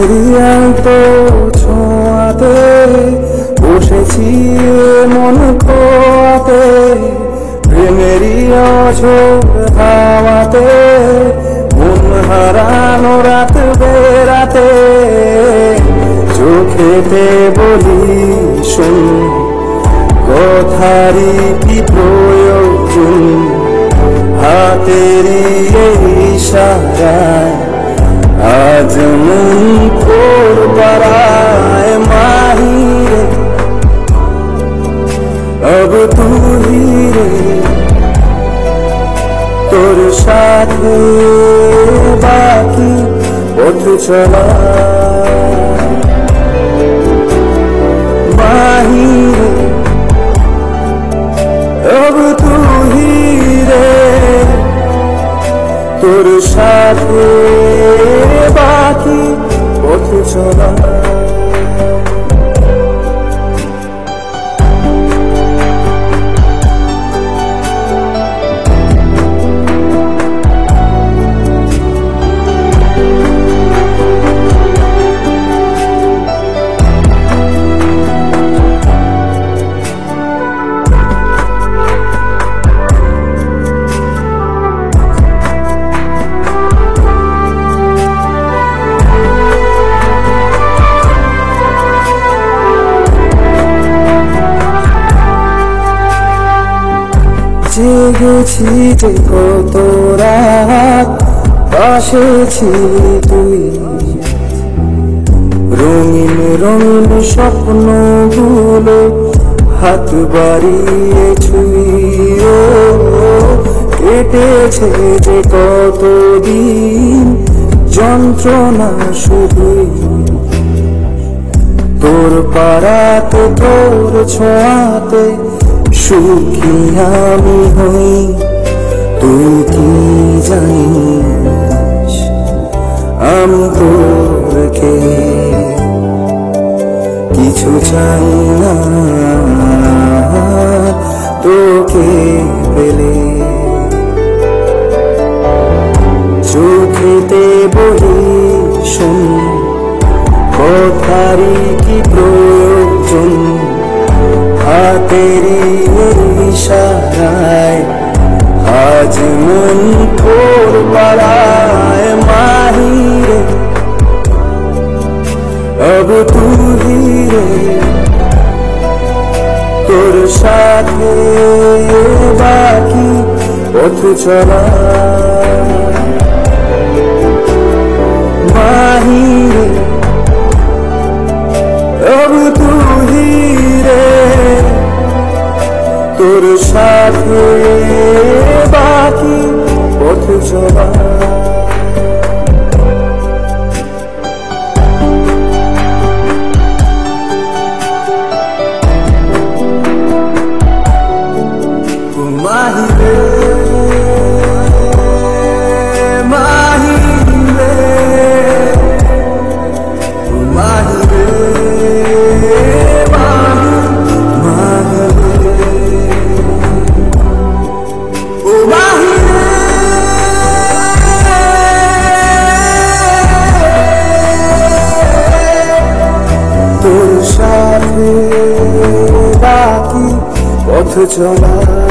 প্রেমেরই আলতো ছোঁয়াতে বসেছি মন খোয়াতে, প্রেমেরই অঝোর হাওয়াতে মন হারানো রাত বেরাতে। চোখেতে বলি শোন, কথারই কি প্রয়োজন, হাতেরই এই ইশারায় আজ মন তোর পাড়ায়। মাহিরে अब तू ही রে, তোর সাথে বাকি পথ চলা। মাহিরে अब तू ही রে, তোর সাথে বাকি পথ চলা। জেগেছি যে কত রাত, পাশে ছিলি তুই, রঙিন রঙিন স্বপ্নগুলো হাত বাড়িয়ে ছুঁয়ে। কেটেছে যে কত দিন যন্ত্রণা শুধুই, তোর পাড়াতে তোর ছোঁয়াতে সুখী আমি হই। তুই কি জানিস আমি তোরকে কিছু চাই না, তোকে পেলে চোখেতে বলি শোন, কথারই কি প্রয়োজন, হাতেরই ইশারায় আজ মন তোর পাড়ায়। মাহিরে अब तू ही রে, তোর সাথে বাকি পথ চলা। মাহিরে अब तू ही রে, তোর সাথে বাকি পথ চলা। মাহিরে মাহিরে মাহিরে তোর সাথে বাকি পথ চলা।